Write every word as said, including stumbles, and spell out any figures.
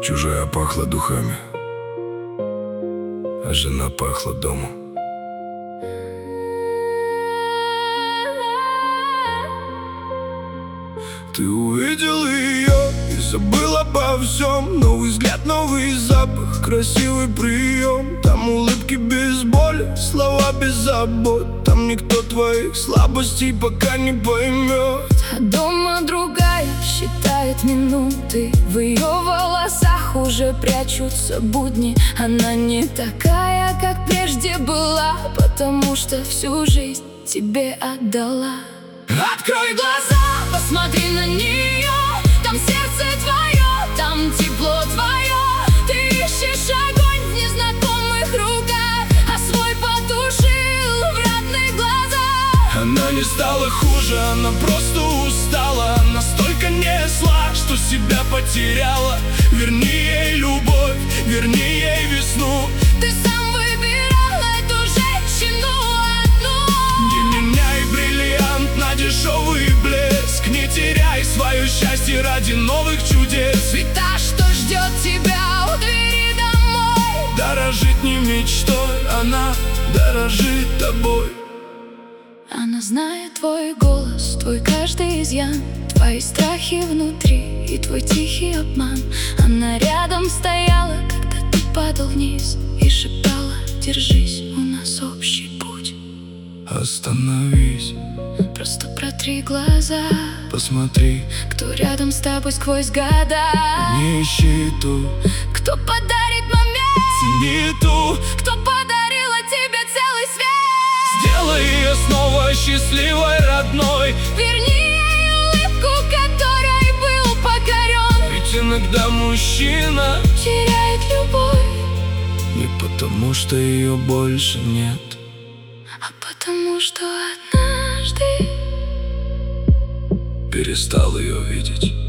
Чужая пахла духами, а жена пахла домом. Ты увидел ее и забыл обо всем. Новый взгляд, новый запах, красивый прием. Там улыбки без боли, слова без забот. Там никто твоих слабостей пока не поймет. А дома другая считает минуты. В ее волосах уже прячутся будни. Она не такая, как прежде была, потому что всю жизнь тебе отдала. Открой глаза, посмотри на нее. Там сердце твое, там тепло твое. Ты ищешь огонь в незнакомых руках, а свой потушил в родных глазах. Она не стала хуже, она просто устала. Настолько несла, что себя потеряла. Верни ей любовь, верни ей весну. Ты сам выбирал эту женщину одну. Не меняй бриллиант на дешевый блеск. Не теряй свое счастье ради новых чудес. Ведь та, что ждет тебя у двери домой, дорожит не мечтой, она дорожит тобой. Она знает твой голос, твой каждый изъян, твои страхи внутри и твой тихий обман. Она рядом стояла, когда ты падал вниз, и шептала: держись, у нас общий путь. Остановись, просто протри глаза, посмотри, кто рядом с тобой сквозь года. Не ищи ту, кто подарит момент, цени ту, кто подарила тебе целый свет. Сделай ее снова счастливой, родной. Верни ей улыбку, которой был покорен. Ведь иногда мужчина теряет любовь не потому, что ее больше нет, а потому что однажды перестал ее видеть.